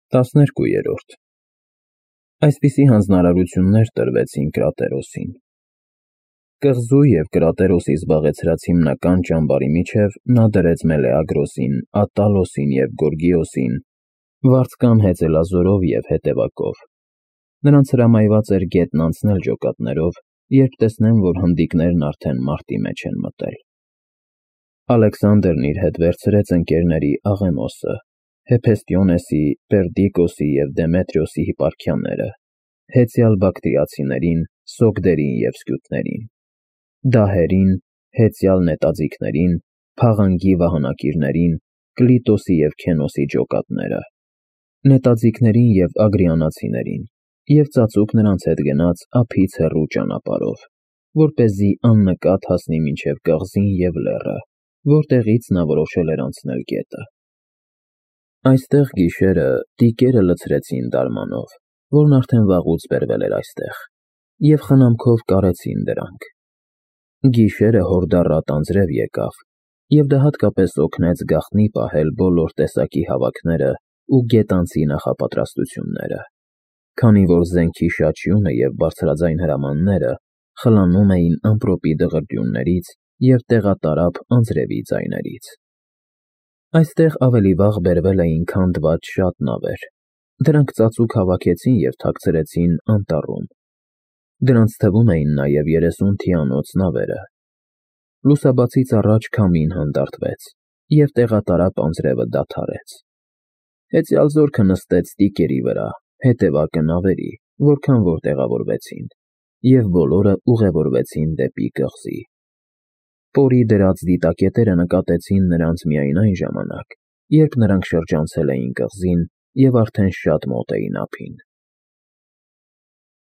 12 Այսպիսի հանձնարարություններ տրվեցին Կրատերոսին. կղզու և Կրատերոսի զբաղեցրած հիմնական ճամբարի միջև նա դրեց Մելեագրոսին, Ատտալոսին և Գորգիոսին, վարձկան հեծելազորով և հետևակով. նրանց հրամայված էր գետն անցնել ջոկատներով, երբ տեսնեն, որ հնդիկներն արդեն մարտի մեջ են մտել։ Ալեքսանդրն իր հետ վերցրեց ընկերների Աղեմոսը, Հեփեստիոնեսի, Պերդիկոսի և Դեմետրիոսի հիպարքիաները, հեծյալ բակտրիացիներին, Սոգդերին և Սկյութներին, դահերին, հեծյալ նետաձիգներին, փաղանգի վահանակիրներին, Կլիտոսի և Քենոսի ջոկատները, նետաձիգներին և ագրիանացիներին, և ծածուկ նրանց հետ գնաց ափից հեռու ճանապարհով, որպեսզի աննկատ հասնի մինչև կղզին և լեռը, որտեղից նա որոշել էր անցնել գետը։ Այստեղ գիշերը տիկերը լցրեցին դարմանով, որն արդեն վաղուց բերվել էր այստեղ, և խնամքով կարեցին դրանք։ Գիշերը հորդառատ անձրև եկավ, և դա հատկապես օգնեց գաղտնի պահել բոլոր տեսակի հավաքները ու գետանցի նախապատրաստությունները, քանի որ զենքի շաչյունը և բարձրաձայն հրամանները խլանում էին ամպրոպի դղրդյուններից և տեղատարափ անձրևի ձայներից։ Այստեղ ավելի վաղ բերվել էին քանդված շատ նավեր, դրանք ծածուկ հավաքեցին և թաքցրեցին անտառում։ Դրանց թվում էին նաև 30 թիանոց նավերը։ Լուսաբացից առաջ քամին հանդարտվեց, և տեղատարափ անձրևը դադարեց։ Հեծյալ զորքը նստեց տիկերի վրա, հետևակը նավերի, որքան որ տեղավորվեցին, և բոլորը ուղևորվեցին դեպի կղզի։ Պորի դրած դիտակետերը նկատեցին նրանց միայն այն ժամանակ, երբ նրանք շրջանցել էին կղզին և արդեն շատ մոտ էին ափին։